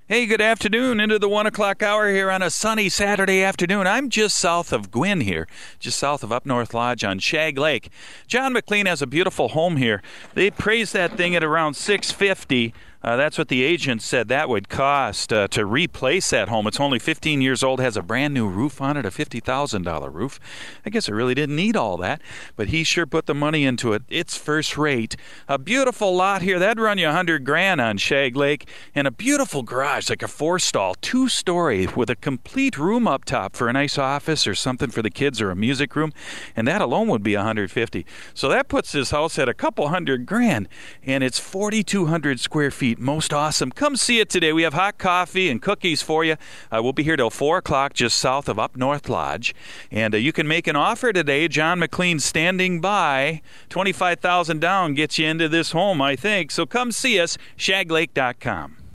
Hey, good afternoon. Into the 1 o'clock hour here on a sunny Saturday afternoon. I'm just south of Gwynn here, just south of Up North Lodge on Shag Lake. John McLean has a beautiful home here. They praised that thing at around $650. That's what the agent said that would cost to replace that home. It's only 15 years old, has a brand new roof on it, a $50,000 roof. I guess it really didn't need all that, but he sure put the money into it. It's first rate. A beautiful lot here. That'd run you $100,000 on Shag Lake, and a beautiful garage, like a 4-stall, 2-story with a complete room up top for a nice office or something for the kids or a music room, and that alone would be $150,000. So that puts this house at a couple $100,000, and it's 4,200 square feet. Most awesome. Come see it today. We have hot coffee and cookies for you. We'll be here till 4 o'clock just south of Up North Lodge. And you can make an offer today. John McLean standing by. $25,000 down gets you into this home, I think. So come see us, shaglake.com.